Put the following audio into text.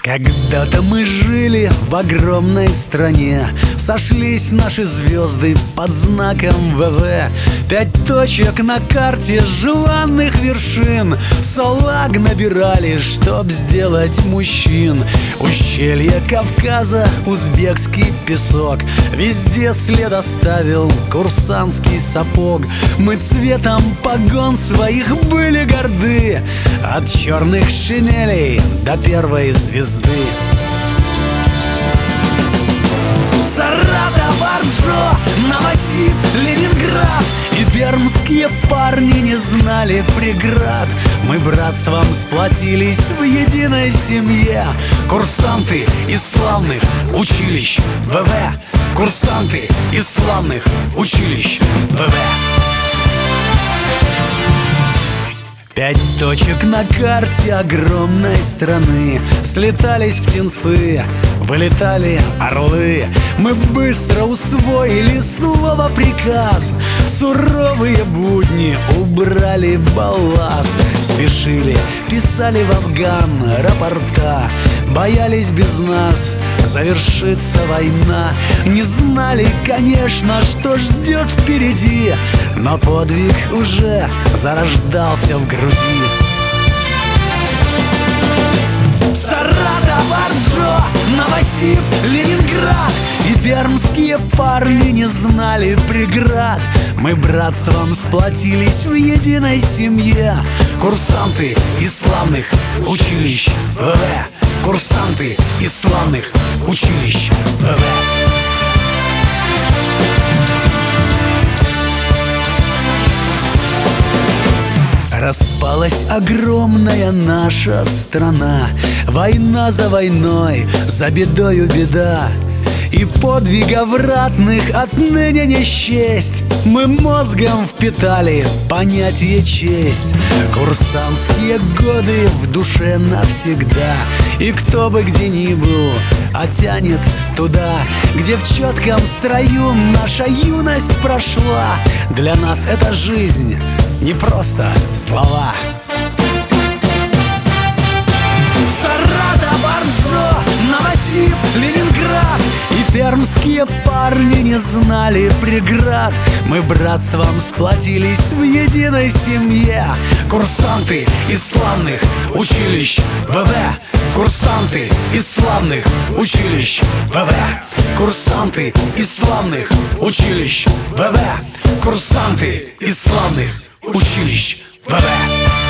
Когда-то мы жили в огромной стране, сошлись наши звезды под знаком ВВ. 5 точек на карте желанных вершин, салаг набирали, чтоб сделать мужчин. Ущелье Кавказа, узбекский песок, везде след оставил курсантский сапог. Мы цветом погон своих были горды, от черных шинелей до первой звезды. Саратов, Орджо, Новосиб, Ленинград и пермские парни не знали преград. Мы братством сплотились в единой семье. Курсанты из славных училищ ВВ. Курсанты из славных училищ ВВ. 5 точек на карте огромной страны, слетались птенцы, вылетали орлы. Мы быстро усвоили слово приказ, суровые будни убрали балласт. Спешили, писали в Афган рапорта, боялись без нас завершится война. Не знали, конечно, что ждет впереди, но подвиг уже зарождался в груди. Саратов, Орджо, Новосиб, Ленинград и пермские парни не знали преград. Мы братством сплотились в единой семье. Курсанты из славных училищ ВВ. Курсанты из славных училищ ВВ. Распалась огромная наша страна, война за войной, за бедою беда. И подвигов ратных отныне не счесть. Мы мозгом впитали понятие честь. Курсантские годы в душе навсегда. И кто бы где ни был, тянет туда, где в четком строю наша юность прошла. Для нас эта жизнь не просто слова. Саратов, Орджо, Новосиб, Ленинград и пермские парни не знали преград. Мы братством сплотились в единой семье. Курсанты из славных училищ ВВ. Курсанты из славных училищ ВВ. Курсанты из славных училищ ВВ. Курсанты из славных училищ ВВ.